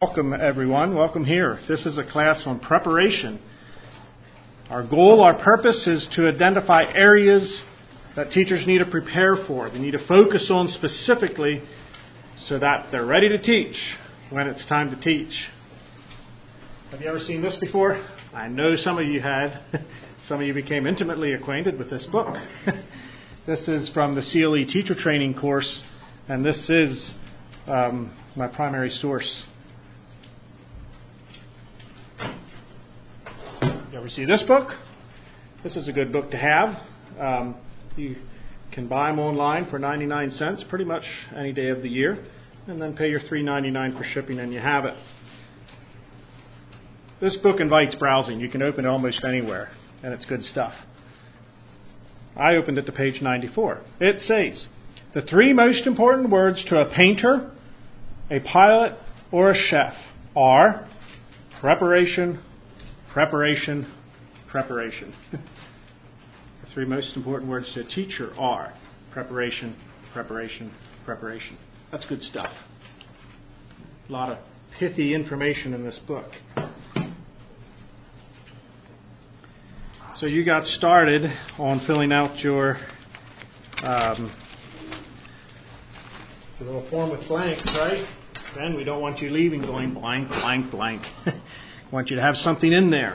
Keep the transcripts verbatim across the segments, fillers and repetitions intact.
Welcome, everyone. Welcome here. This is a class on preparation. Our goal, our purpose is to identify areas that teachers need to prepare for. They need to focus on specifically so that they're ready to teach when it's time to teach. Have you ever seen this before? I know some of you had. Some of you became intimately acquainted with this book. This is from the C L E teacher training course, and this is um, my primary source. You ever see this book? This is a good book to have. Um, you can buy them online for ninety-nine cents pretty much any day of the year, and then pay your three dollars and ninety-nine cents for shipping and you have it. This book invites browsing. You can open it almost anywhere, and it's good stuff. I opened it to page ninety-four. It says, the three most important words to a painter, a pilot, or a chef are preparation, preparation, preparation. The three most important words to a teacher are preparation, preparation, preparation. That's good stuff. A lot of pithy information in this book. So you got started on filling out your um, little form with blanks, right? Then we don't want you leaving going blank, blank, blank. We want you to have something in there.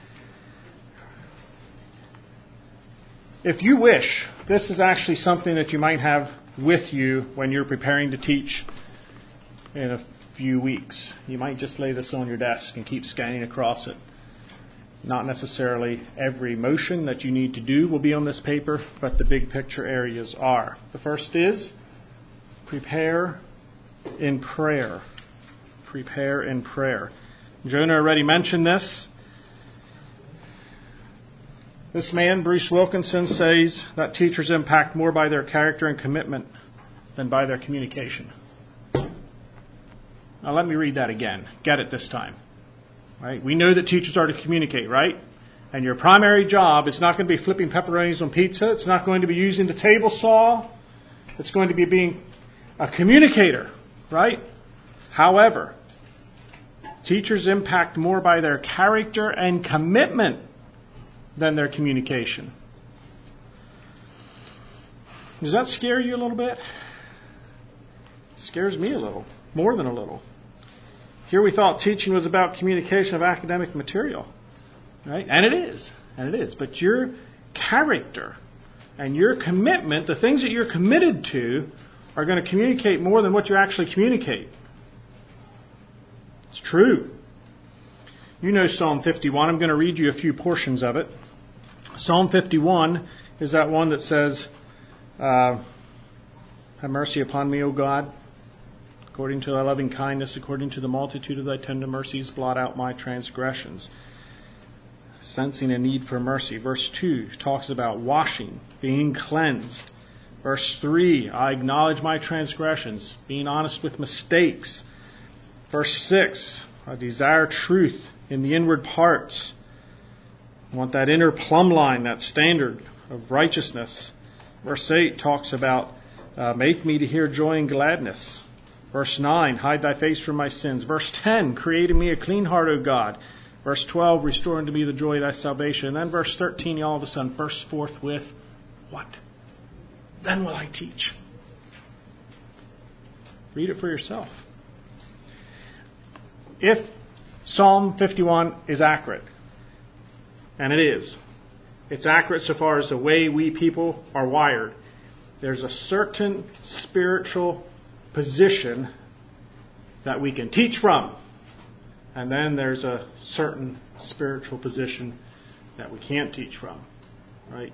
If you wish, this is actually something that you might have with you when you're preparing to teach in a few weeks. You might just lay this on your desk and keep scanning across it. Not necessarily every motion that you need to do will be on this paper, but the big picture areas are. The first is prepare in prayer. Prepare in prayer. Jonah already mentioned this. This man, Bruce Wilkinson, says that teachers impact more by their character and commitment than by their communication. Now let me read that again. Get it this time. Right? We know that teachers are to communicate, right? And your primary job is not going to be flipping pepperonis on pizza. It's not going to be using the table saw. It's going to be being a communicator, right? However, teachers impact more by their character and commitment than their communication. Does that scare you a little bit? It scares me a little, more than a little. Here we thought teaching was about communication of academic material, right? And it is, and it is. But your character and your commitment, the things that you're committed to, are going to communicate more than what you actually communicate. It's true. You know Psalm fifty-one. I'm going to read you a few portions of it. Psalm fifty-one is that one that says, uh, have mercy upon me, O God. According to thy loving kindness, according to the multitude of thy tender mercies, blot out my transgressions. Sensing a need for mercy. Verse two talks about washing, being cleansed. Verse three, I acknowledge my transgressions, being honest with mistakes. Verse six, I desire truth in the inward parts. I want that inner plumb line, that standard of righteousness. Verse eight talks about uh, make me to hear joy and gladness. Verse nine, hide thy face from my sins. Verse ten, create in me a clean heart, O God. Verse twelve, restore unto me the joy of thy salvation. And then verse thirteen, all of a sudden bursts forth with, what? Then will I teach. Read it for yourself. If Psalm fifty-one is accurate, and it is, it's accurate so far as the way we people are wired, there's a certain spiritual position that we can teach from. And then there's a certain spiritual position that we can't teach from. Right?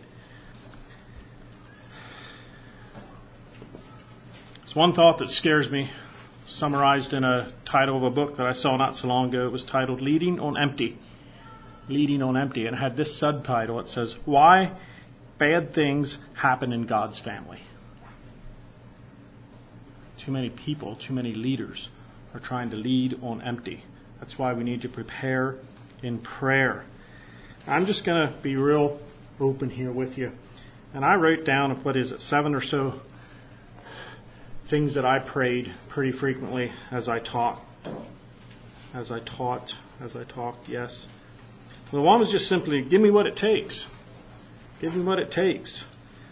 It's one thought that scares me, summarized in a title of a book that I saw not so long ago. It was titled Leading on Empty. Leading on Empty. And it had this subtitle. It says, Why Bad Things Happen in God's Family. Too many people, too many leaders are trying to lead on empty. That's why we need to prepare in prayer. I'm just going to be real open here with you. And I wrote down, what is it, seven or so things that I prayed pretty frequently as I taught. as I taught, as I talked, yes. The one was just simply, give me what it takes. Give me what it takes.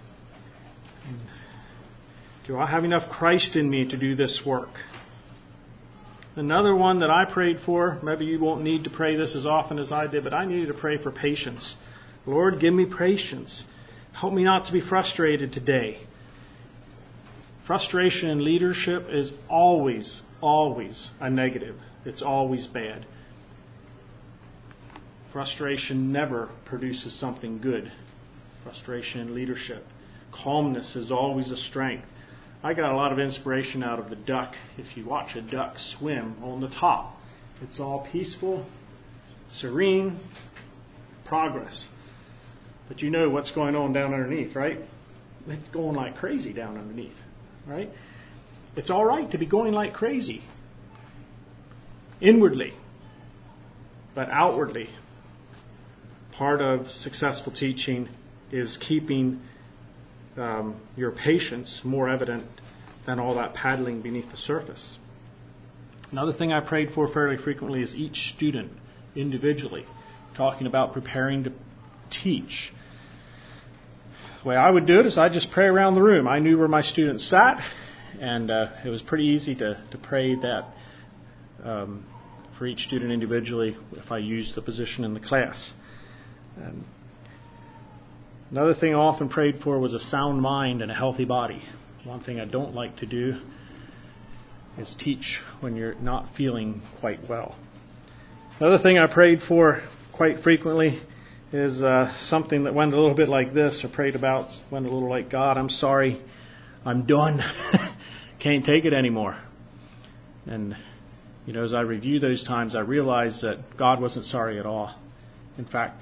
Do I have enough Christ in me to do this work? Another one that I prayed for, maybe you won't need to pray this as often as I did, but I needed to pray for patience. Lord, give me patience. Help me not to be frustrated today. Frustration in leadership is always, always a negative. It's always bad. Frustration never produces something good. Frustration in leadership. Calmness is always a strength. I got a lot of inspiration out of the duck. If you watch a duck swim on the top, it's all peaceful, serene, progress. But you know what's going on down underneath, right? It's going like crazy down underneath, right? It's all right to be going like crazy inwardly, but outwardly. Part of successful teaching is keeping um, your patience more evident than all that paddling beneath the surface. Another thing I prayed for fairly frequently is each student individually, talking about preparing to teach. The way I would do it is I'd just pray around the room. I knew where my students sat, and uh, it was pretty easy to, to pray that um, for each student individually if I used the position in the class. And another thing I often prayed for was a sound mind and a healthy body. One thing I don't like to do is teach when you're not feeling quite well. Another thing I prayed for quite frequently is uh, something that went a little bit like this, or prayed about, went a little like, God, I'm sorry, I'm done, can't take it anymore. And, you know, as I review those times, I realized that God wasn't sorry at all. In fact,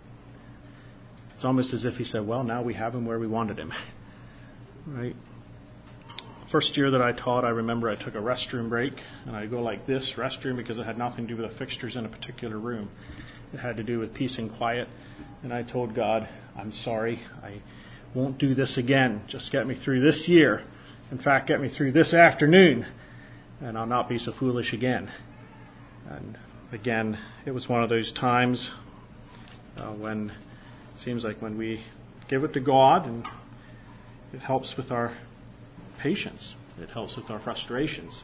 it's almost as if he said, well, now we have him where we wanted him. Right? First year that I taught, I remember I took a restroom break, and I'd go like this, restroom, because it had nothing to do with the fixtures in a particular room. It had to do with peace and quiet. And I told God, I'm sorry, I won't do this again. Just get me through this year. In fact, get me through this afternoon, and I'll not be so foolish again. And again, it was one of those times uh, when it seems like when we give it to God, and it helps with our patience. It helps with our frustrations.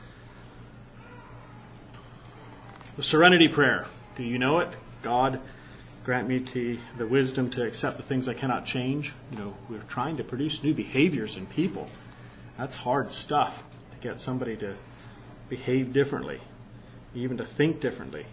The serenity prayer. Do you know it? God, grant me to the wisdom to accept the things I cannot change. You know, we're trying to produce new behaviors in people. That's hard stuff, to get somebody to behave differently, even to think differently.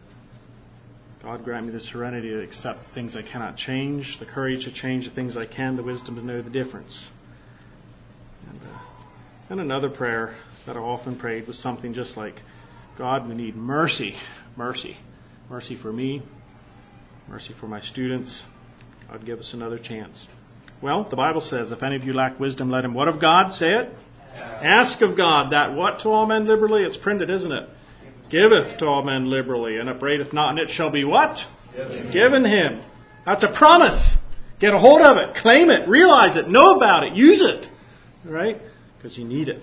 God, grant me the serenity to accept things I cannot change, the courage to change the things I can, the wisdom to know the difference. And, uh, and another prayer that I often prayed was something just like, God, we need mercy, mercy. Mercy for me, mercy for my students. God, give us another chance. Well, the Bible says, if any of you lack wisdom, let him what of God? Say it. Ask of God that what to all men liberally? It's printed, isn't it? Giveth to all men liberally, and upbraideth not, and it shall be what? Given. Given him. That's a promise. Get a hold of it. Claim it. Realize it. Know about it. Use it. Right? Because you need it.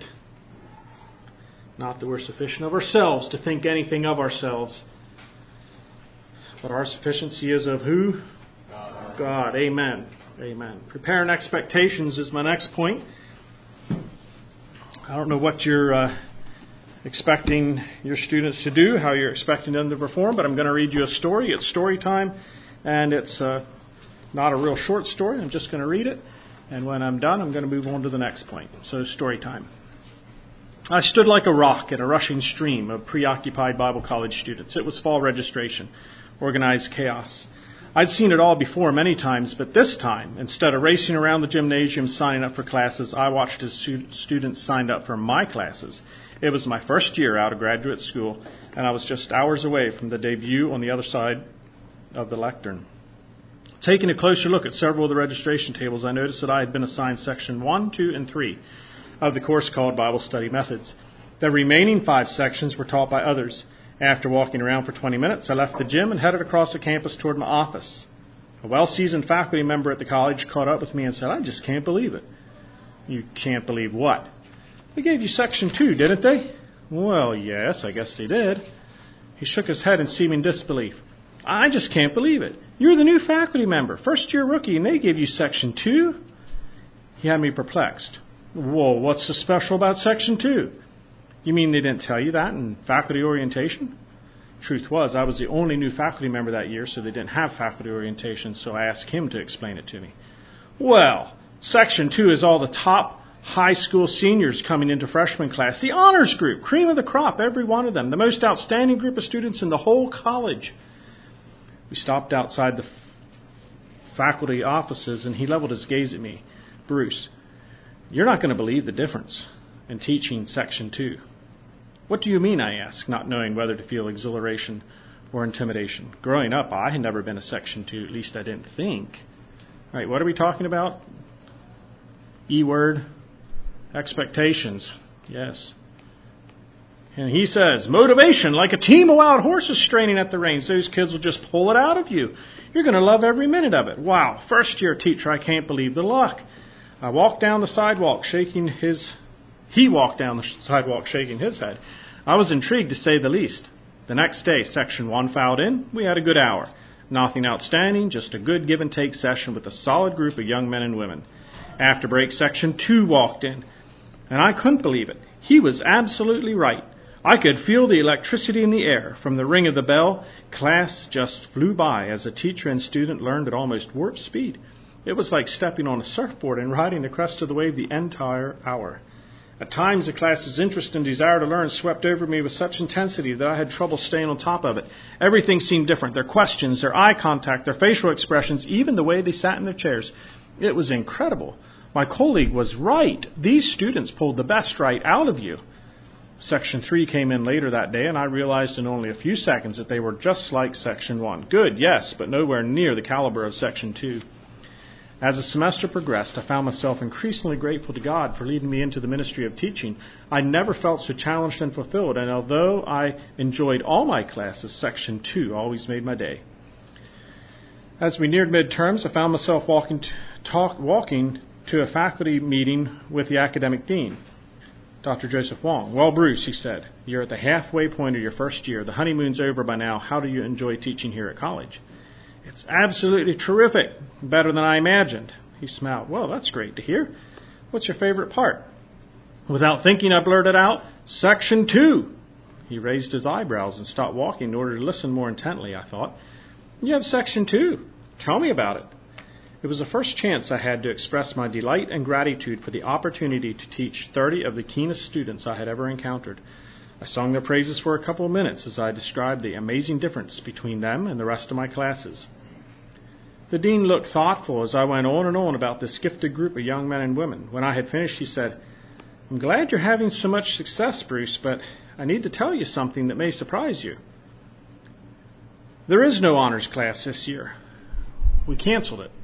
Not that we're sufficient of ourselves to think anything of ourselves, but our sufficiency is of who? God. God. Amen. Amen. Preparing expectations is my next point. I don't know what you're uh, expecting your students to do, how you're expecting them to perform, but I'm going to read you a story. It's story time, and it's uh, not a real short story. I'm just going to read it, and when I'm done, I'm going to move on to the next point. So, story time. I stood like a rock in a rushing stream of preoccupied Bible college students. It was fall registration, organized chaos. I'd seen it all before many times, but this time, instead of racing around the gymnasium signing up for classes, I watched as students signed up for my classes. It was my first year out of graduate school, and I was just hours away from the debut on the other side of the lectern. Taking a closer look at several of the registration tables, I noticed that I had been assigned section one, two, and three of the course called Bible Study Methods. The remaining five sections were taught by others. After walking around for twenty minutes, I left the gym and headed across the campus toward my office. A well-seasoned faculty member at the college caught up with me and said, I just can't believe it. You can't believe what? They gave you section two, didn't they? Well, yes, I guess they did. He shook his head in seeming disbelief. I just can't believe it. You're the new faculty member, first year rookie, and they gave you Section two? He had me perplexed. Whoa, what's so special about Section two? You mean they didn't tell you that in faculty orientation? Truth was, I was the only new faculty member that year, so they didn't have faculty orientation, so I asked him to explain it to me. Well, Section two is all the top high school seniors coming into freshman class, the honors group, cream of the crop, every one of them, the most outstanding group of students in the whole college. We stopped outside the faculty offices, and he leveled his gaze at me. Bruce, you're not going to believe the difference in teaching Section two. What do you mean, I asked, not knowing whether to feel exhilaration or intimidation. Growing up, I had never been a Section two, at least I didn't think. All right, what are we talking about? E-word, expectations, yes. And he says, motivation, like a team of wild horses straining at the reins. Those kids will just pull it out of you. You're going to love every minute of it. Wow, first year teacher, I can't believe the luck. I walked down the sidewalk shaking his, he walked down the sidewalk shaking his head. I was intrigued to say the least. The next day, Section one filed in. We had a good hour. Nothing outstanding, just a good give and take session with a solid group of young men and women. After break, Section two walked in, and I couldn't believe it. He was absolutely right. I could feel the electricity in the air. From the ring of the bell, class just flew by as the teacher and student learned at almost warp speed. It was like stepping on a surfboard and riding the crest of the wave the entire hour. At times, the class's interest and desire to learn swept over me with such intensity that I had trouble staying on top of it. Everything seemed different. Their questions, their eye contact, their facial expressions, even the way they sat in their chairs. It was incredible. My colleague was right. These students pulled the best right out of you. Section three came in later that day, and I realized in only a few seconds that they were just like Section one. Good, yes, but nowhere near the caliber of Section two. As the semester progressed, I found myself increasingly grateful to God for leading me into the ministry of teaching. I never felt so challenged and fulfilled, and although I enjoyed all my classes, Section two always made my day. As we neared midterms, I found myself walking to, talk, walking to a faculty meeting with the academic dean, Doctor Joseph Wong. Well, Bruce, he said, you're at the halfway point of your first year. The honeymoon's over by now. How do you enjoy teaching here at college? It's absolutely terrific, better than I imagined. He smiled. Well, that's great to hear. What's your favorite part? Without thinking, I blurted out, Section two. He raised his eyebrows and stopped walking in order to listen more intently, I thought. You have Section two. Tell me about it. It was the first chance I had to express my delight and gratitude for the opportunity to teach thirty of the keenest students I had ever encountered. I sung their praises for a couple of minutes as I described the amazing difference between them and the rest of my classes. The dean looked thoughtful as I went on and on about this gifted group of young men and women. When I had finished, he said, I'm glad you're having so much success, Bruce, but I need to tell you something that may surprise you. There is no honors class this year. We canceled it.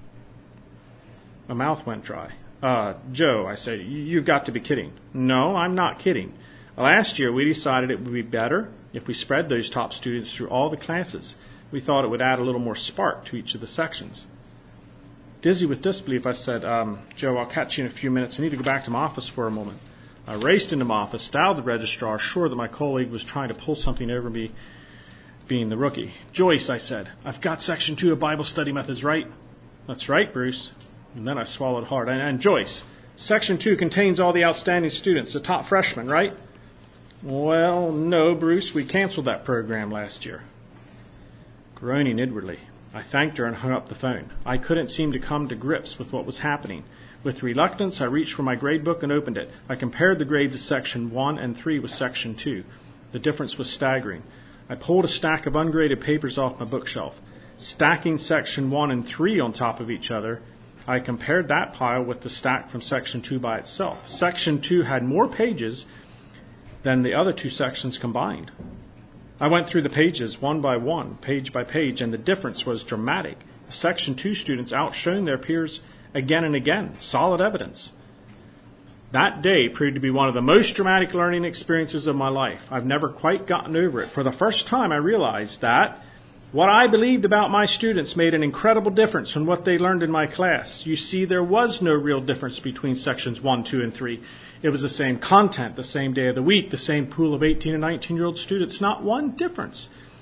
My mouth went dry. Uh, Joe, I said, you've got to be kidding. No, I'm not kidding. Last year, we decided it would be better if we spread those top students through all the classes. We thought it would add a little more spark to each of the sections. Dizzy with disbelief, I said, um, Joe, I'll catch you in a few minutes. I need to go back to my office for a moment. I raced into my office, dialed the registrar, sure that my colleague was trying to pull something over me, being the rookie. Joyce, I said, I've got Section two of Bible Study Methods right. That's right, Bruce. And then I swallowed hard. And, and Joyce, Section two contains all the outstanding students, the top freshmen, right? Well, no, Bruce, we canceled that program last year. Groaning inwardly, I thanked her and hung up the phone. I couldn't seem to come to grips with what was happening. With reluctance, I reached for my grade book and opened it. I compared the grades of Section one and three with Section two. The difference was staggering. I pulled a stack of ungraded papers off my bookshelf. Stacking Section one and three on top of each other, I compared that pile with the stack from Section two by itself. Section two had more pages than the other two sections combined. I went through the pages one by one, page by page, and the difference was dramatic. The Section two students outshone their peers again and again. Solid evidence. That day proved to be one of the most dramatic learning experiences of my life. I've never quite gotten over it. For the first time, I realized that what I believed about my students made an incredible difference in what they learned in my class. You see, there was no real difference between Sections one, two, and three. It was the same content, the same day of the week, the same pool of eighteen and nineteen-year-old students. Not one difference.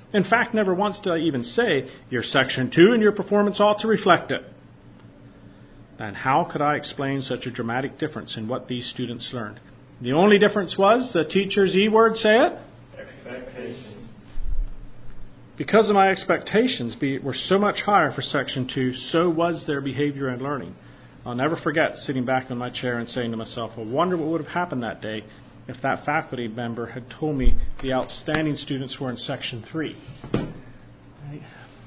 In fact, never once did I even say, "You're section two and your performance ought to reflect it." And how could I explain such a dramatic difference in what these students learned? The only difference was the teacher's E word, say it? Expectations. Because of my expectations be, were so much higher for section two, so was their behavior and learning. I'll never forget sitting back in my chair and saying to myself, I wonder what would have happened that day if that faculty member had told me the outstanding students were in section three. Right.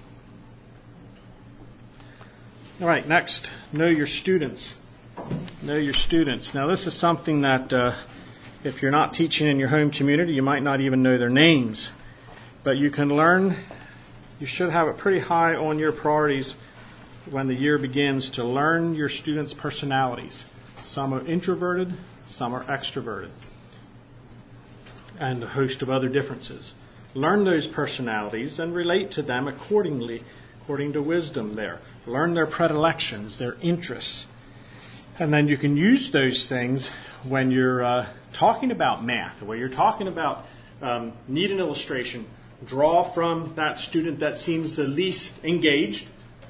All right, next, know your students. Know your students. Now, this is something that uh, if you're not teaching in your home community, you might not even know their names. But you can learn, you should have it pretty high on your priorities when the year begins to learn your students' personalities. Some are introverted, some are extroverted, and a host of other differences. Learn those personalities and relate to them accordingly, according to wisdom there. Learn their predilections, their interests. And then you can use those things when you're uh, talking about math, or when you're talking about um, need an illustration. Draw from that student that seems the least engaged.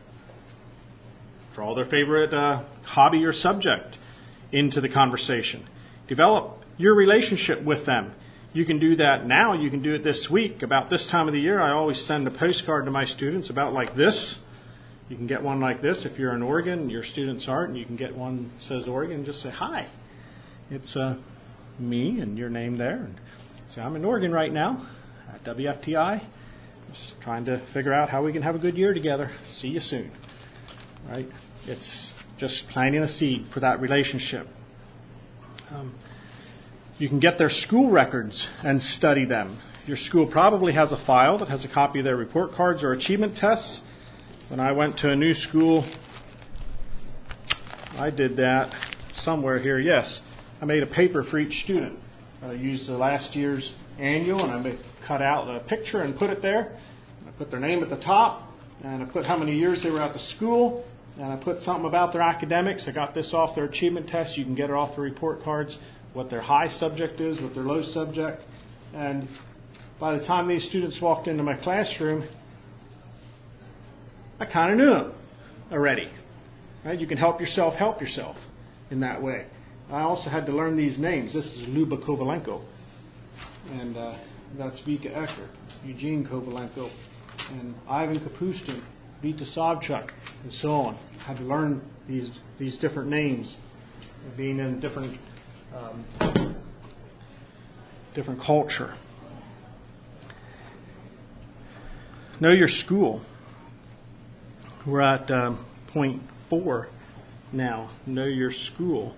Draw their favorite uh, hobby or subject into the conversation. Develop your relationship with them. You can do that now. You can do it this week. About this time of the year, I always send a postcard to my students about like this. You can get one like this if you're in Oregon and your students aren't, and you can get one that says Oregon. Just say, hi, it's uh, me and your name there. And say, I'm in Oregon right now at W F T I. Just trying to figure out how we can have a good year together. See you soon. Right? It's just planting a seed for that relationship. Um, you can get their school records and study them. Your school probably has a file that has a copy of their report cards or achievement tests. When I went to a new school, I did that somewhere here. Yes, I made a paper for each student. I used the last year's annual, and I cut out a picture and put it there. I put their name at the top, and I put how many years they were at the school, and I put something about their academics. I got this off their achievement test. You can get it off the report cards, what their high subject is, what their low subject. And by the time these students walked into my classroom, I kind of knew them already. Right? You can help yourself help yourself in that way. I also had to learn these names. This is Luba Kovalenko, and uh, that's Vika Eckert, Eugene Kovalenko, and Ivan Kapustin, Vita Savchuk, and so on. I had to learn these these different names, being in different um, different culture. Know your school. We're at um, point four now. Know your school.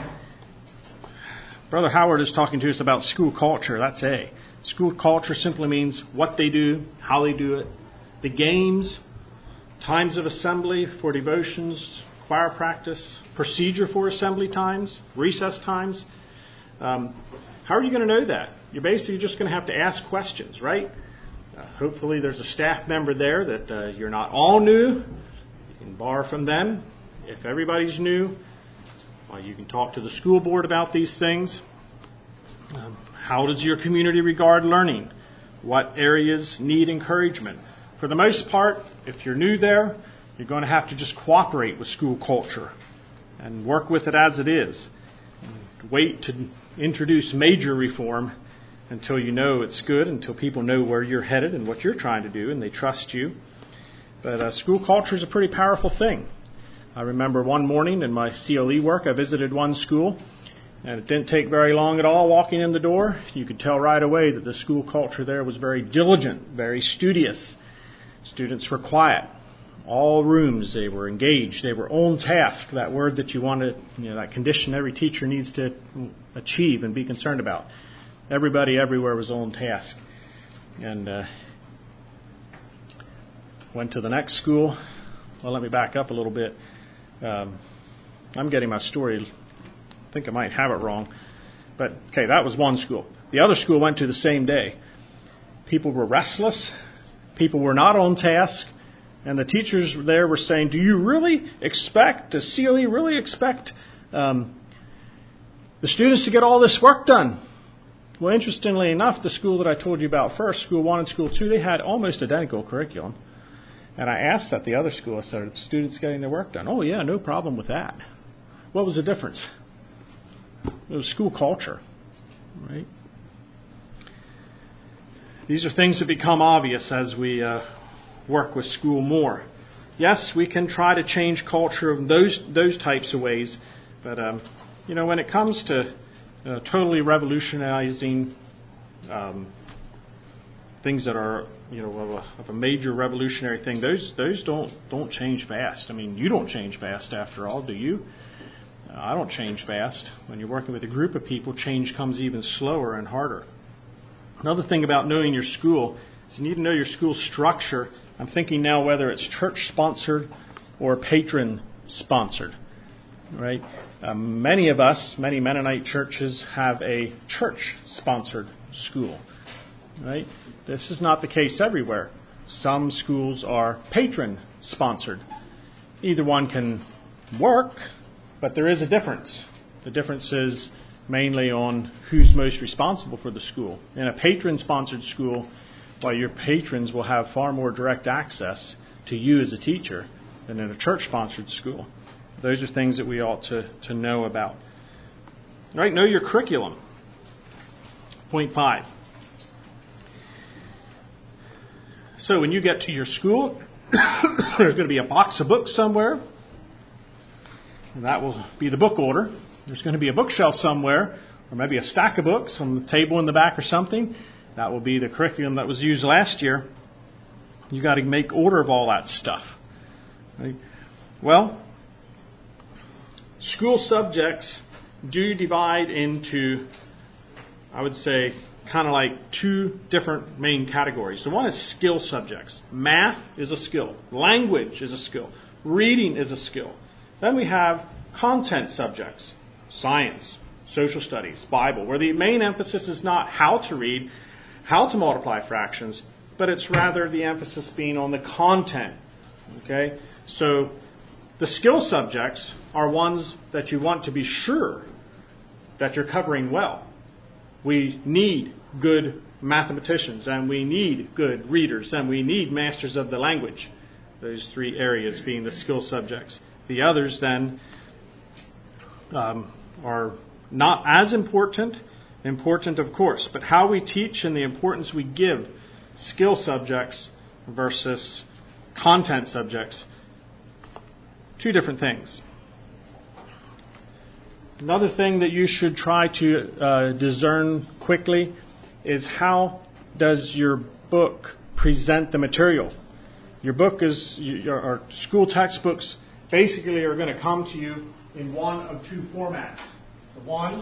Brother Howard is talking to us about school culture. That's A. School culture simply means what they do, how they do it, the games, times of assembly for devotions, choir practice, procedure for assembly times, recess times. Um, how are you going to know that? You're basically just going to have to ask questions, right? Uh, hopefully there's a staff member there that uh, you're not all new. You can borrow from them. If everybody's new, well, you can talk to the school board about these things. Um, how does your community regard learning? What areas need encouragement? For the most part, if you're new there, you're going to have to just cooperate with school culture and work with it as it is. And wait to introduce major reform until you know it's good, until people know where you're headed and what you're trying to do and they trust you. But uh, school culture is a pretty powerful thing. I remember one morning in my C L E work, I visited one school, and it didn't take very long at all walking in the door. You could tell right away that the school culture there was very diligent, very studious. Students were quiet. All rooms, they were engaged. They were on task, that word that you wanted, you know, that condition every teacher needs to achieve and be concerned about. Everybody everywhere was on task. And uh, went to the next school. Well, let me back up a little bit. Um, I'm getting my story. I think I might have it wrong. But, okay, that was one school. The other school went to the same day. People were restless. People were not on task. And the teachers there were saying, do you really expect, does C L E really expect um, the students to get all this work done? Well, interestingly enough, the school that I told you about first, School one and School two, they had almost identical curriculum. And I asked at the other school, I said, are the students getting their work done? Oh, yeah, no problem with that. What was the difference? It was school culture, right? These are things that become obvious as we uh, work with school more. Yes, we can try to change culture in those those types of ways, but um, you know, when it comes to uh, totally revolutionizing um, things that are, you know, of a, of a major revolutionary thing, those those don't don't change fast. I mean, you don't change fast after all, do you? Uh, I don't change fast. When you're working with a group of people, change comes even slower and harder. Another thing about knowing your school is you need to know your school structure. I'm thinking now whether it's church-sponsored or patron-sponsored, right? Um, many of us, many Mennonite churches, have a church-sponsored school, right? This is not the case everywhere. Some schools are patron-sponsored. Either one can work, but there is a difference. The difference is mainly on who's most responsible for the school. In a patron-sponsored school, well, your patrons will have far more direct access to you as a teacher than in a church-sponsored school. Those are things that we ought to, to know about. All right, know your curriculum. Point five. So when you get to your school, there's going to be a box of books somewhere, and that will be the book order. There's going to be a bookshelf somewhere, or maybe a stack of books on the table in the back or something. That will be the curriculum that was used last year. You got to make order of all that stuff. Right? Well, school subjects do divide into, I would say, kind of like two different main categories. So one is skill subjects. Math is a skill. Language is a skill. Reading is a skill. Then we have content subjects. Science, social studies, Bible, where the main emphasis is not how to read, how to multiply fractions, but it's rather the emphasis being on the content. Okay? So the skill subjects are ones that you want to be sure that you're covering well. We need good mathematicians, and we need good readers, and we need masters of the language. Those three areas being the skill subjects. The others then um, are not as important, important of course, but how we teach and the importance we give skill subjects versus content subjects, two different things. Another thing that you should try to uh, discern quickly is how does your book present the material. Your book is, your, or school textbooks basically are going to come to you in one of two formats. The one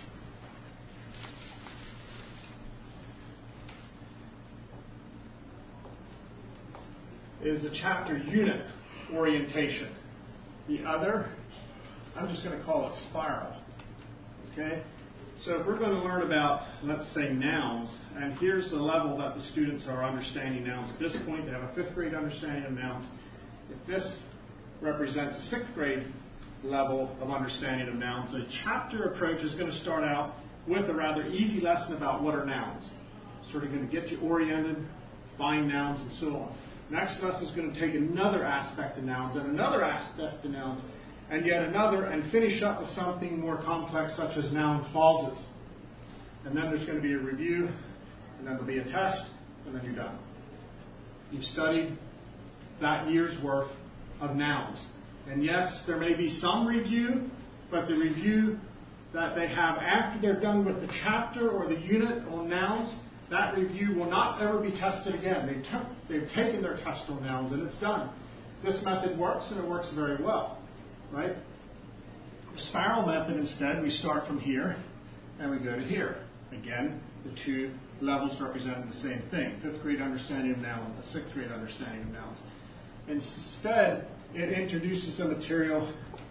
is a chapter unit orientation. The other, I'm just going to call it spiral. Okay? So if we're going to learn about, let's say, nouns, and here's the level that the students are understanding nouns. At this point, they have a fifth grade understanding of nouns. If this represents a sixth grade level of understanding of nouns, a chapter approach is going to start out with a rather easy lesson about what are nouns. Sort of going to get you oriented, find nouns, and so on. Next lesson is going to take another aspect of nouns and another aspect of nouns and yet another, and finish up with something more complex such as noun clauses. And then there's going to be a review, and then there'll be a test, and then you're done. You've studied that year's worth of nouns. And yes, there may be some review, but the review that they have after they're done with the chapter or the unit on nouns, that review will not ever be tested again. They took, they've taken their test on nouns, and it's done. This method works, and it works very well. Right? The spiral method, instead, we start from here and we go to here. Again, the two levels representing the same thing. Fifth grade understanding of nouns and the sixth grade understanding of nouns. Instead, it introduces the material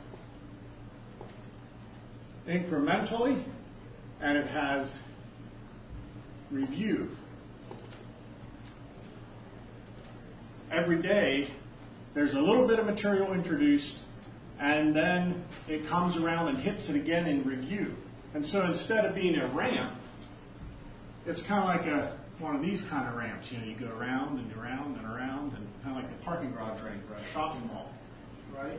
incrementally, and it has review. Every day, there's a little bit of material introduced, and then it comes around and hits it again in review. And so instead of being a ramp, it's kind of like a one of these kind of ramps. You know, you go around and around and around, and kind of like a parking garage ramp or a shopping mall, right?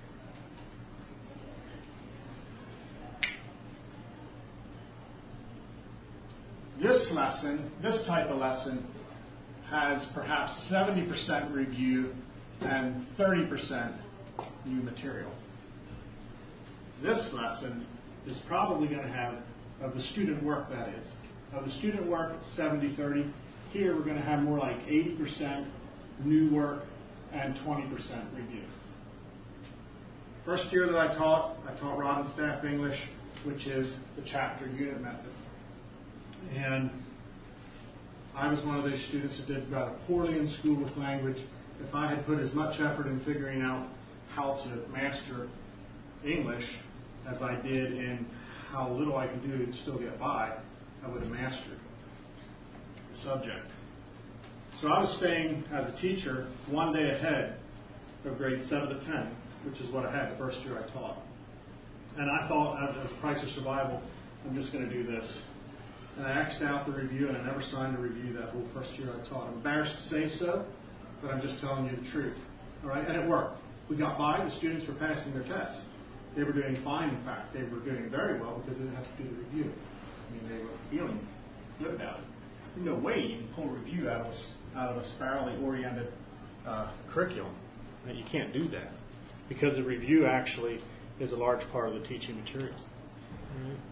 This lesson, this type of lesson, has perhaps seventy percent review and thirty percent new material. This lesson is probably going to have, of the student work that is, of the student work, seventy thirty. Here we're going to have more like eighty percent new work and twenty percent review. First year that I taught, I taught Rod and Staff English, which is the chapter unit method. And I was one of those students that did rather poorly in school with language. If I had put as much effort in figuring out how to master English as I did in how little I can do to still get by, I would have mastered the subject. So I was staying as a teacher one day ahead of grades seven to ten, which is what I had the first year I taught. And I thought, as, as a price of survival, I'm just going to do this. And I X'd out the review, and I never signed a review that whole first year I taught. I'm embarrassed to say so, but I'm just telling you the truth. All right, and it worked. We got by. The students were passing their tests. They were doing fine, in fact. They were doing very well because they didn't have to do the review. I mean, they were feeling good about it. There's no way you can pull a review out of a, out of a spirally oriented uh, curriculum. Right? You can't do that because the review actually is a large part of the teaching material. All right.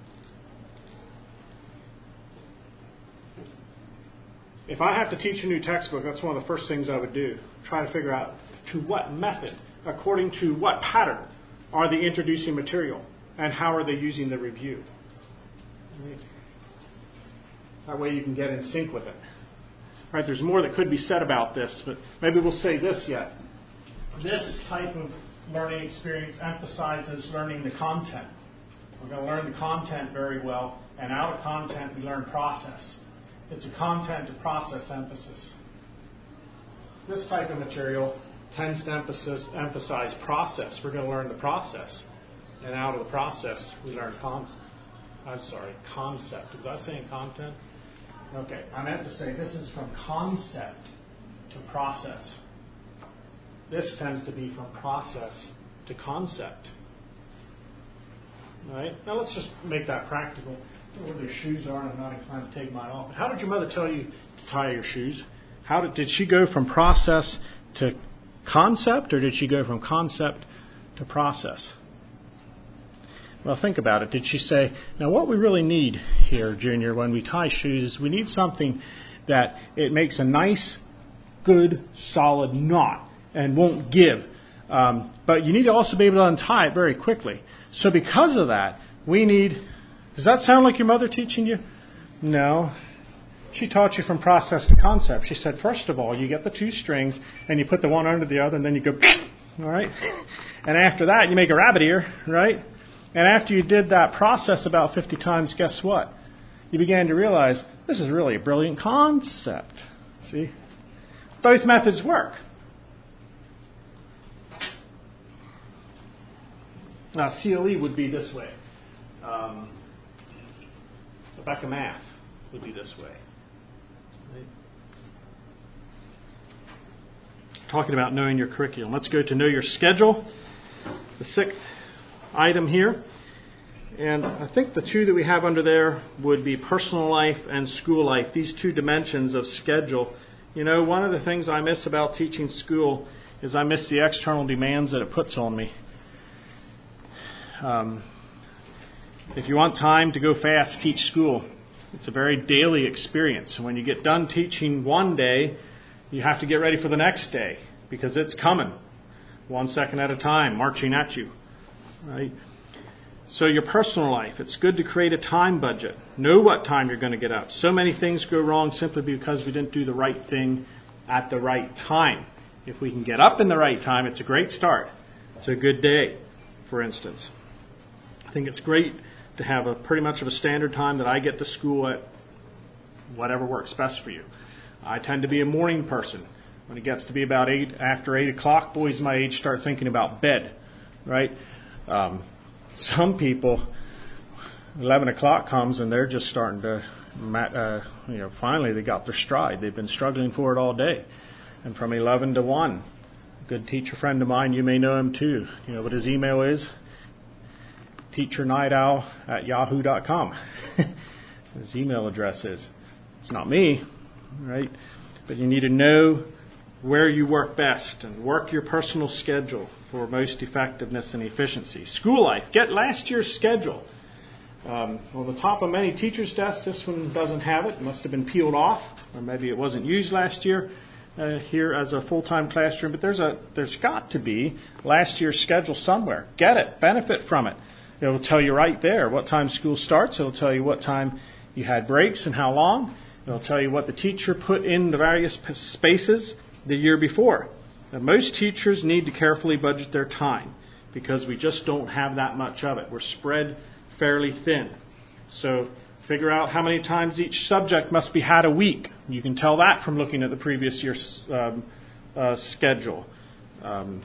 If I have to teach a new textbook, that's one of the first things I would do. Try to figure out to what method, according to what pattern, are they introducing material, and how are they using the review. Right? That way you can get in sync with it. Right? There's more that could be said about this, but maybe we'll say this yet. This type of learning experience emphasizes learning the content. We're going to learn the content very well, and out of content we learn process. It's a content to process emphasis. This type of material tends to emphasis, emphasize process. We're going to learn the process. And out of the process, we learn con- I'm sorry, concept. Was I saying content? Okay, I meant to say this is from concept to process. This tends to be from process to concept. All right? Now let's just make that practical. Where their shoes are, and I'm not inclined to take mine off. But how did your mother tell you to tie your shoes? How did, did she go from process to concept, or did she go from concept to process? Well, think about it. Did she say, now what we really need here, Junior, when we tie shoes is we need something that it makes a nice, good, solid knot and won't give. Um, but you need to also be able to untie it very quickly. So because of that, we need... Does that sound like your mother teaching you? No. She taught you from process to concept. She said, first of all, you get the two strings, and you put the one under the other, and then you go, all right? And after that, you make a rabbit ear, right? And after you did that process about fifty times, guess what? You began to realize, this is really a brilliant concept. See? Both methods work. Now, C L E would be this way. Um, Rebecca Math would be this way. Right? Talking about knowing your curriculum. Let's go to know your schedule, the sixth item here. And I think the two that we have under there would be personal life and school life, these two dimensions of schedule. You know, one of the things I miss about teaching school is I miss the external demands that it puts on me. Um, If you want time to go fast, teach school. It's a very daily experience. When you get done teaching one day, you have to get ready for the next day because it's coming, one second at a time, marching at you. Right? So your personal life, it's good to create a time budget. Know what time you're going to get up. So many things go wrong simply because we didn't do the right thing at the right time. If we can get up in the right time, it's a great start. It's a good day, for instance. I think it's great to have a pretty much of a standard time that I get to school at whatever works best for you. I tend to be a morning person. When it gets to be about eight, after eight o'clock, boys my age start thinking about bed, right? Um, some people, eleven o'clock comes and they're just starting to Matt, uh, you know, finally they got their stride. They've been struggling for it all day. And from eleven to one, a good teacher friend of mine, you may know him too. You know what his email is? teacher night owl at yahoo dot com. His email address is. It's not me, right? But you need to know where you work best and work your personal schedule for most effectiveness and efficiency. School life, get last year's schedule. Um, on the top of many teachers' desks, this one doesn't have it. It must have been peeled off, or maybe it wasn't used last year uh, here as a full-time classroom. But there's a there's got to be last year's schedule somewhere. Get it. Benefit from it. It will tell you right there what time school starts. It will tell you what time you had breaks and how long. It will tell you what the teacher put in the various spaces the year before. Now, most teachers need to carefully budget their time because we just don't have that much of it. We're spread fairly thin. So figure out how many times each subject must be had a week. You can tell that from looking at the previous year's um, uh, schedule. Um,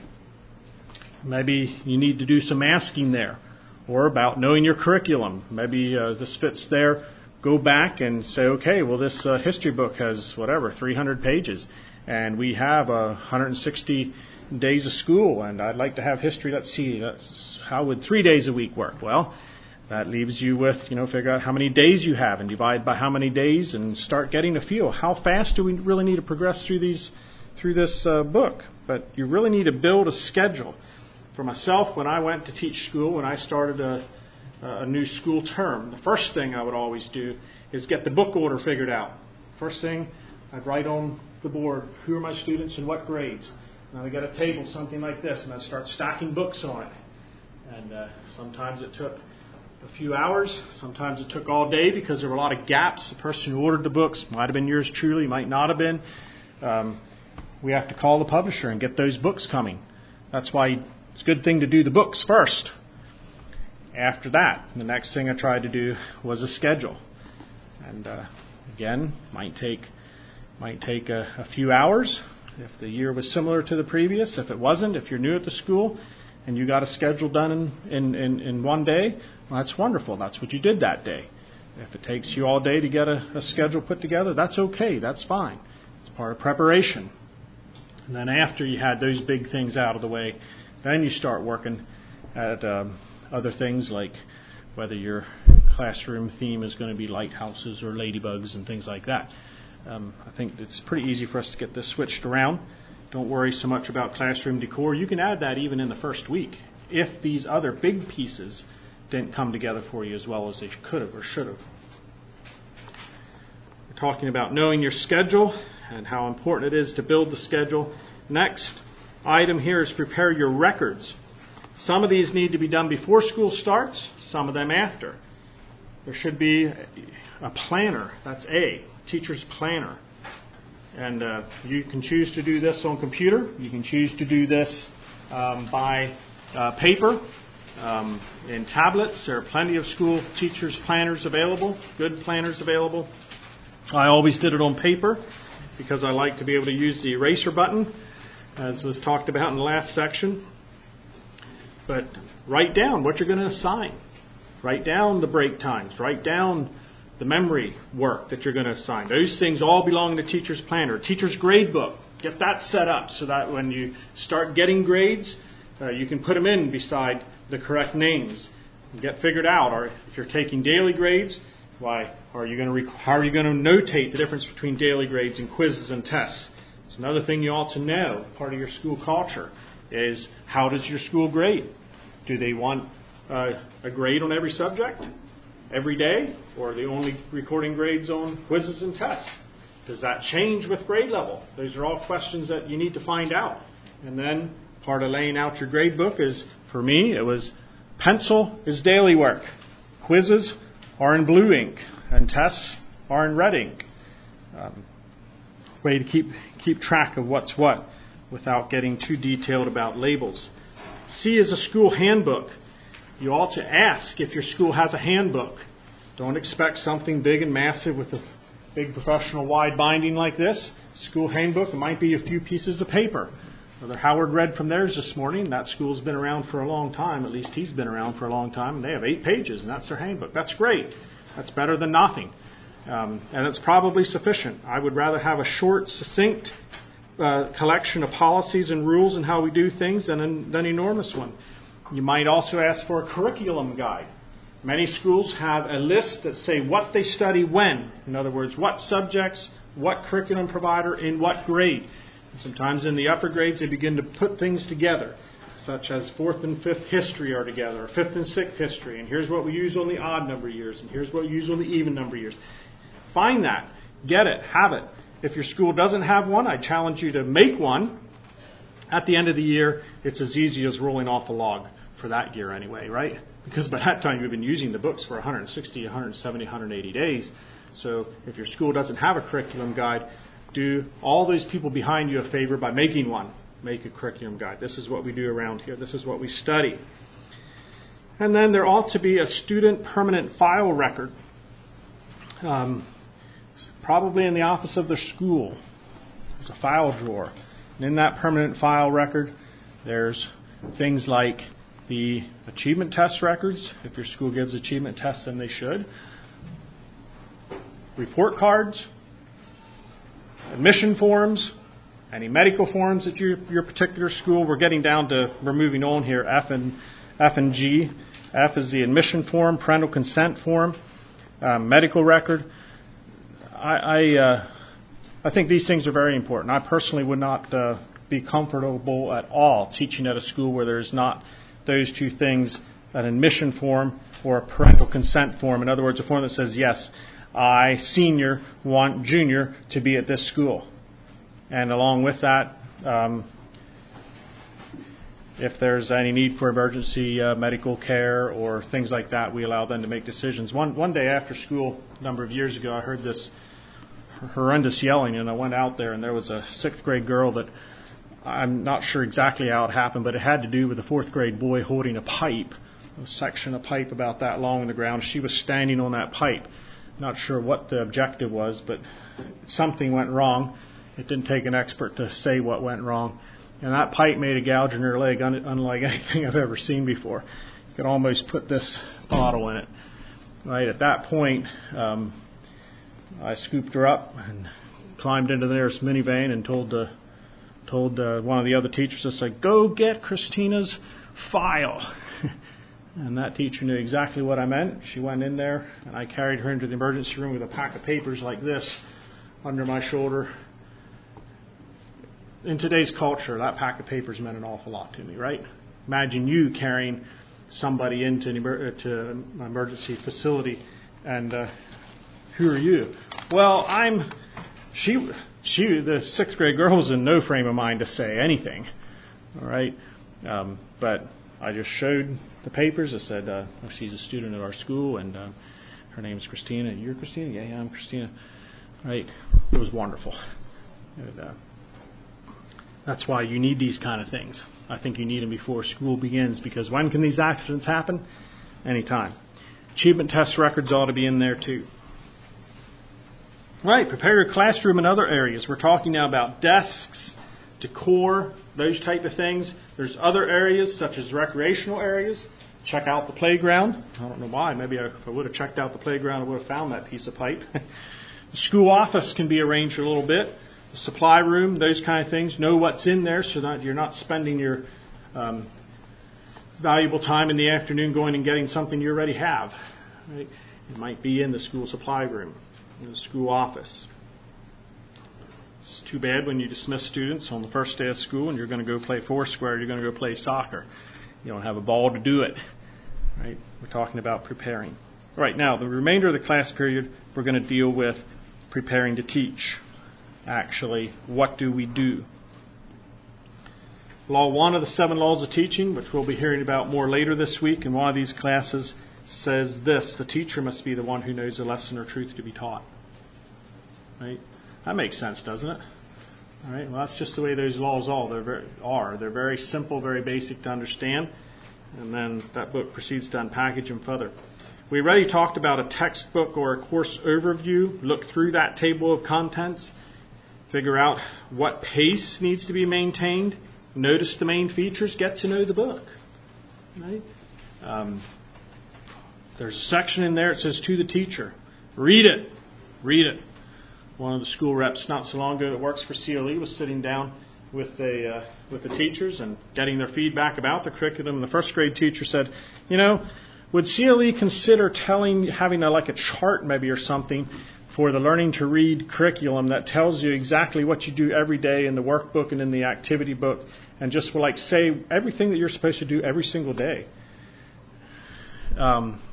maybe you need to do some asking there, or about knowing your curriculum. Maybe uh, this fits there. Go back and say, okay, well, this uh, history book has, whatever, three hundred pages, and we have uh, one hundred sixty days of school, and I'd like to have history. Let's see, that's, how would three days a week work? Well, that leaves you with, you know, figure out how many days you have and divide by how many days and start getting a feel. How fast do we really need to progress through these, through this uh, book? But you really need to build a schedule. For myself, when I went to teach school, when I started a, a new school term, the first thing I would always do is get the book order figured out. First thing, I'd write on the board, who are my students and what grades. And I'd get a table, something like this, and I'd start stacking books on it. And uh, sometimes it took a few hours. Sometimes it took all day because there were a lot of gaps. The person who ordered the books might have been yours truly, might not have been. Um, we have to call the publisher and get those books coming. That's why it's a good thing to do the books first. After that, the next thing I tried to do was a schedule. And uh, again, might take might take a, a few hours if the year was similar to the previous. If it wasn't, if you're new at the school and you got a schedule done in, in, in, in one day, well, that's wonderful. That's what you did that day. If it takes you all day to get a, a schedule put together, that's okay. That's fine. It's part of preparation. And then after you had those big things out of the way, then you start working at um, other things like whether your classroom theme is going to be lighthouses or ladybugs and things like that. Um, I think it's pretty easy for us to get this switched around. Don't worry so much about classroom decor. You can add that even in the first week if these other big pieces didn't come together for you as well as they could have or should have. We're talking about knowing your schedule and how important it is to build the schedule. Next item here is prepare your records. Some of these need to be done before school starts, some of them after. There should be a planner. That's A, teacher's planner. And uh, you can choose to do this on computer. You can choose to do this um, by uh, paper. Um, in tablets, there are plenty of school teachers' planners available, good planners available. I always did it on paper because I like to be able to use the eraser button, as was talked about in the last section. But write down what you're going to assign. Write down the break times. Write down the memory work that you're going to assign. Those things all belong to the teacher's planner. Teacher's grade book. Get that set up so that when you start getting grades, uh, you can put them in beside the correct names and get figured out. Or if you're taking daily grades, why are you going to rec- how are you going to notate the difference between daily grades and quizzes and tests? It's another thing you ought to know. Part of your school culture is how does your school grade? Do they want uh, a grade on every subject every day, or are they only recording grades on quizzes and tests? Does that change with grade level? Those are all questions that you need to find out. And then part of laying out your grade book is, for me, it was pencil is daily work. Quizzes are in blue ink, and tests are in red ink. Um, way to keep keep track of what's what without getting too detailed about labels. C is a school handbook. You ought to ask if your school has a handbook. Don't expect something big and massive with a big professional wide binding like this. School handbook, it might be a few pieces of paper. Brother Howard read from theirs this morning. That school's been around for a long time. At least he's been around for a long time. And they have eight pages, and that's their handbook. That's great. That's better than nothing. Um, and it's probably sufficient. I would rather have a short, succinct uh, collection of policies and rules and how we do things than an, than an enormous one. You might also ask for a curriculum guide. Many schools have a list that say what they study when. In other words, what subjects, what curriculum provider, in what grade. And sometimes in the upper grades they begin to put things together, such as fourth and fifth history are together, or fifth and sixth history, and here's what we use on the odd number years, and here's what we use on the even number years. Find that. Get it. Have it. If your school doesn't have one, I challenge you to make one. At the end of the year, it's as easy as rolling off a log for that year anyway, right? Because by that time you've been using the books for one hundred sixty, one hundred seventy, one hundred eighty days. So if your school doesn't have a curriculum guide, do all those people behind you a favor by making one. Make a curriculum guide. This is what we do around here. This is what we study. And then there ought to be a student permanent file record. Um, probably in the office of the school. There's a file drawer. And in that permanent file record, there's things like the achievement test records. If your school gives achievement tests, then they should. Report cards. Admission forms. Any medical forms at your, your particular school. We're getting down to, we're moving on here, F and, F and G. F is the admission form, parental consent form, um, medical record. I I, uh, I think these things are very important. I personally would not uh, be comfortable at all teaching at a school where there's not those two things, an admission form or a parental consent form. In other words, a form that says, yes, I, senior, want junior to be at this school. And along with that, um, if there's any need for emergency uh, medical care or things like that, we allow them to make decisions. One one day after school, a number of years ago, I heard this horrendous yelling, and I went out there, and there was a sixth grade girl that I'm not sure exactly how it happened, but it had to do with a fourth grade boy holding a pipe, a section of pipe about that long on the ground. She was standing on that pipe. Not sure what the objective was, but something went wrong. It didn't take an expert to say what went wrong. And that pipe made a gouge in her leg un- unlike anything I've ever seen before. You could almost put this bottle in it. Right at that point, um, I scooped her up and climbed into the nearest minivan and told uh, told uh, one of the other teachers, I said, go get Christina's file. And that teacher knew exactly what I meant. She went in there, and I carried her into the emergency room with a pack of papers like this under my shoulder. In today's culture, that pack of papers meant an awful lot to me, right? Imagine you carrying somebody into an, emer- to an emergency facility, and uh, who are you? Well, I'm. She, she, the sixth grade girl was in no frame of mind to say anything, all right. Um, but I just showed the papers. I said, uh, oh, she's a student at our school, and uh, her name's Christina. You're Christina? Yeah, yeah, I'm Christina. Right? It was wonderful. And, uh, that's why you need these kind of things. I think you need them before school begins, because when can these accidents happen? Anytime. Achievement test records ought to be in there too. Right, prepare your classroom in other areas. We're talking now about desks, decor, those type of things. There's other areas, such as recreational areas. Check out the playground. I don't know why. Maybe I, if I would have checked out the playground, I would have found that piece of pipe. The school office can be arranged a little bit. The supply room, those kind of things. Know what's in there so that you're not spending your um, valuable time in the afternoon going and getting something you already have. Right? It might be in the school supply room, in the school office. It's too bad when you dismiss students on the first day of school and you're going to go play foursquare, you're going to go play soccer. You don't have a ball to do it. Right? We're talking about preparing. All right, now, the remainder of the class period, we're going to deal with preparing to teach. Actually, what do we do? Law one of the seven laws of teaching, which we'll be hearing about more later this week in one of these classes, says this: the teacher must be the one who knows the lesson or truth to be taught. Right? That makes sense, doesn't it? All right. Well, that's just the way those laws all they're very, are. They're very simple, very basic to understand, and then that book proceeds to unpackage them further. We already talked about a textbook or a course overview. Look through that table of contents. Figure out what pace needs to be maintained. Notice the main features. Get to know the book. Right? Um, there's a section in there that says to the teacher. Read it. read it. One of the school reps not so long ago that works for C L E was sitting down with the uh, with the teachers and getting their feedback about the curriculum. And the first grade teacher said, you know, would C L E consider telling, having a, like a chart maybe or something for the learning to read curriculum that tells you exactly what you do every day in the workbook and in the activity book, and just will like say everything that you're supposed to do every single day. Um,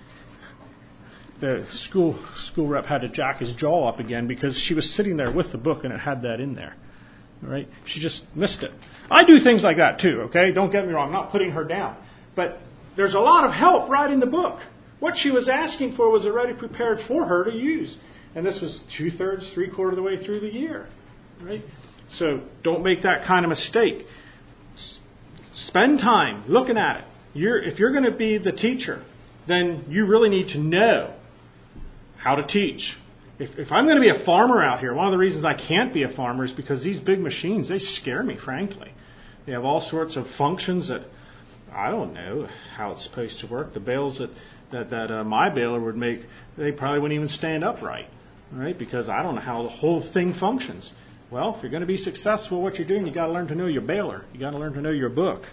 the school school rep had to jack his jaw up again because she was sitting there with the book and it had that in there. Right? She just missed it. I do things like that too, okay? Don't get me wrong. I'm not putting her down. But there's a lot of help right in the book. What she was asking for was already prepared for her to use. And this was two-thirds, three-quarters of the way through the year. Right? So don't make that kind of mistake. S- spend time looking at it. You're, if you're going to be the teacher, then you really need to know how to teach. If, if I'm going to be a farmer out here, one of the reasons I can't be a farmer is because these big machines, they scare me, frankly. They have all sorts of functions that I don't know how it's supposed to work. The bales that, that, that uh, my baler would make, they probably wouldn't even stand upright, right? Because I don't know how the whole thing functions. Well, if you're going to be successful at what you're doing, you've got to learn to know your baler. You've got to learn to know your book.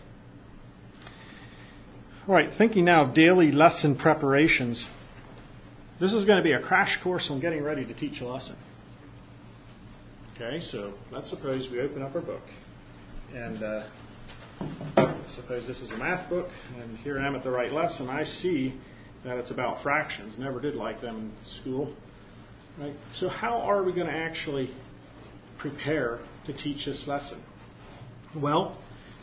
All right, thinking now of daily lesson preparations. This is going to be a crash course on getting ready to teach a lesson. Okay, so let's suppose we open up our book. And uh, suppose this is a math book, and here I am at the right lesson. I see that it's about fractions. Never did like them in school. Right? So how are we going to actually prepare to teach this lesson? Well,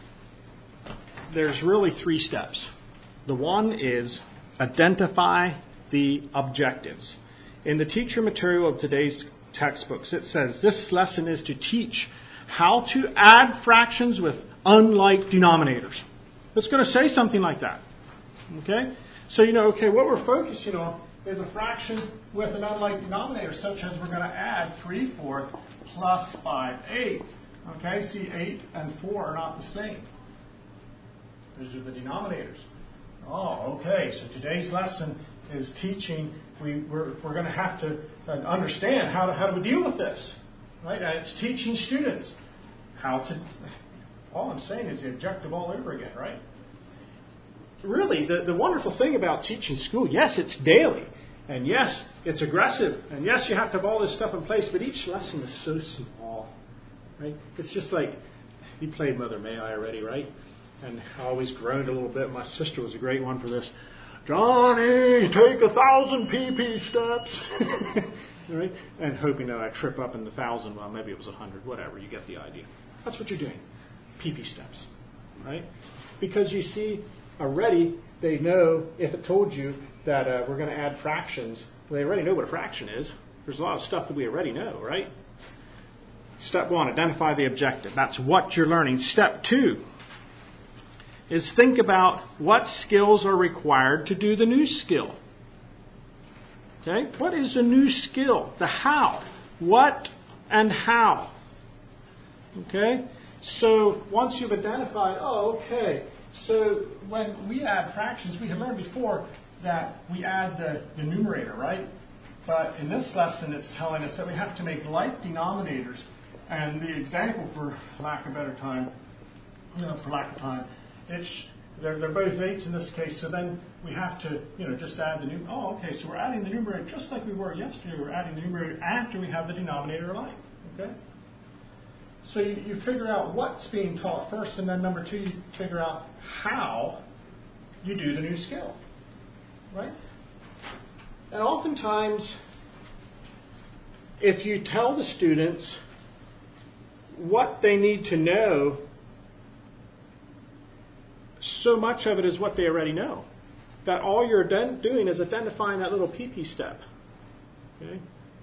there's really three steps. The one is identify the objectives. In the teacher material of today's textbooks, it says this lesson is to teach how to add fractions with unlike denominators. It's going to say something like that. Okay? So, you know, okay, what we're focusing on is a fraction with an unlike denominator, such as we're going to add three fourths plus five eighths. Okay? See, eight and four are not the same. Those are the denominators. Oh, okay. So today's lesson is teaching, we, we're, we're going to have to understand how, to, how do we deal with this. Right? And it's teaching students how to, all I'm saying is the objective all over again, right? Really, the, the wonderful thing about teaching school, yes, it's daily. And yes, it's aggressive. And yes, you have to have all this stuff in place, but each lesson is so small. Right? It's just like, you played Mother May I already, right? And I always groaned a little bit. My sister was a great one for this. Johnny, take a thousand pee-pee steps. Right? And hoping that I trip up in the thousand. Well, maybe it was a hundred. Whatever. You get the idea. That's what you're doing. Pee-pee steps. Right? Because you see, already they know, if it told you that uh, we're going to add fractions, well, they already know what a fraction is. There's a lot of stuff that we already know, right? Step one, identify the objective. That's what you're learning. Step two is think about what skills are required to do the new skill. Okay? What is the new skill? The how. What and how. Okay? So once you've identified, oh, okay, so when we add fractions, we had learned before that we add the, the numerator, right? But in this lesson, it's telling us that we have to make like denominators. And the example, for lack of a better time, you know, for lack of time, It's, they're, they're both eights in this case, so then we have to, you know, just add the new. Oh, okay, so we're adding the numerator just like we were yesterday. We're adding the numerator after we have the denominator alike. Okay? So you, you figure out what's being taught first, and then number two, you figure out how you do the new skill. Right? And oftentimes, if you tell the students what they need to know, so much of it is what they already know. That all you're ident- doing is identifying that little P P step. Okay?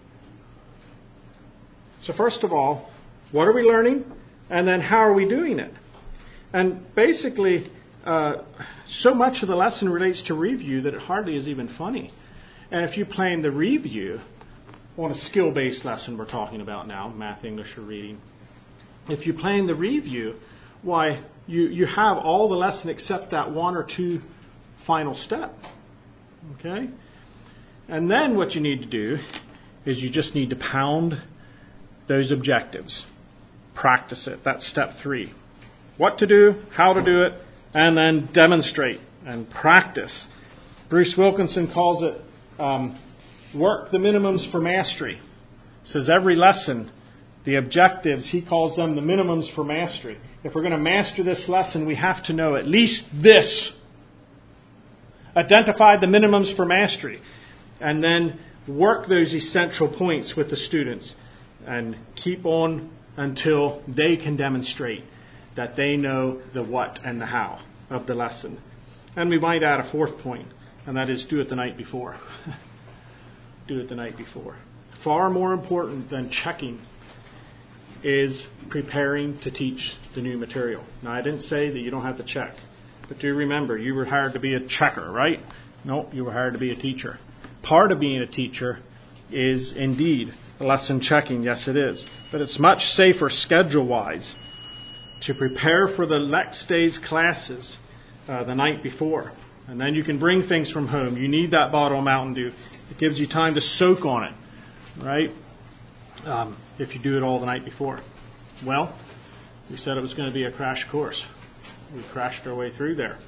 So first of all, what are we learning? And then how are we doing it? And basically, uh, so much of the lesson relates to review that it hardly is even funny. And if you plan the review on a skill-based lesson we're talking about now, math, English, or reading, if you plan the review, why, you, you have all the lesson except that one or two final step. Okay? And then what you need to do is you just need to pound those objectives. Practice it. That's step three. What to do, how to do it, and then demonstrate and practice. Bruce Wilkinson calls it um, work the minimums for mastery. Says every lesson, the objectives, he calls them the minimums for mastery. If we're going to master this lesson, we have to know at least this. Identify the minimums for mastery. And then work those essential points with the students. And keep on until they can demonstrate that they know the what and the how of the lesson. And we might add a fourth point, and that is do it the night before. Do it the night before. Far more important than checking is preparing to teach the new material. Now, I didn't say that you don't have to check, but do remember, you were hired to be a checker, right? No, you were hired to be a teacher. Part of being a teacher is indeed lesson checking. Yes, it is. But it's much safer schedule-wise to prepare for the next day's classes uh, the night before. And then you can bring things from home. You need that bottle of Mountain Dew. It gives you time to soak on it, right? Um, if you do it all the night before. Well, we said it was going to be a crash course. We crashed our way through there.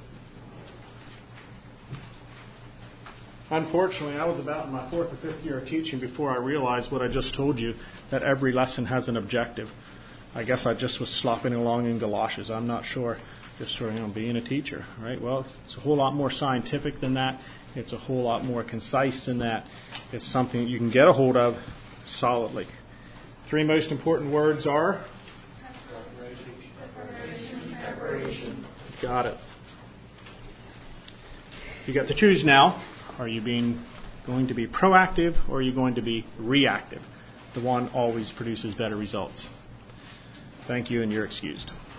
Unfortunately, I was about in my fourth or fifth year of teaching before I realized what I just told you, that every lesson has an objective. I guess I just was slopping along in galoshes. I'm not sure. Just sort of, you know, being a teacher, right? Well, it's a whole lot more scientific than that. It's a whole lot more concise than that. It's something that you can get a hold of solidly. Three most important words are? Preparation. Preparation. Got it. You got to choose now. Are you being going to be proactive or are you going to be reactive? The one always produces better results. Thank you, and you're excused.